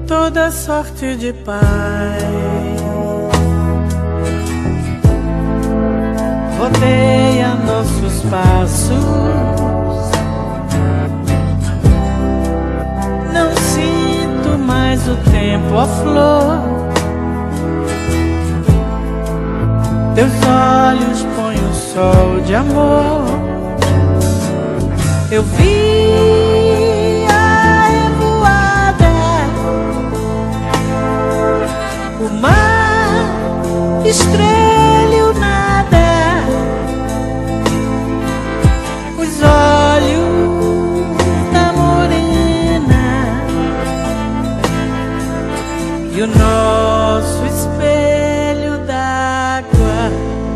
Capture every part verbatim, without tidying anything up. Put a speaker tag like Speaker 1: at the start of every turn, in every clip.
Speaker 1: toda sorte de paz. Rodeia nossos passos, não sinto mais o tempo, ó flor. Teus olhos põem o sol de amor. Eu vi a revoada, o mar estrela o nada, os olhos da morena e o nosso espelho d'água.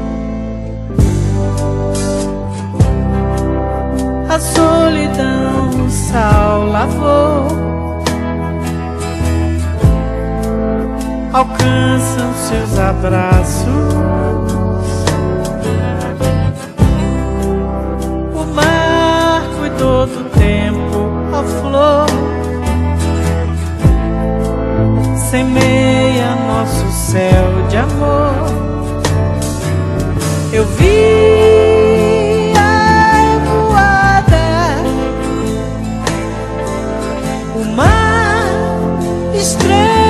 Speaker 1: A solidão o sal lavou, alcançam seus abraços. O mar cuidou do tempo, ó flor, semeia nosso céu de amor. Eu vi a revoada, o mar estrela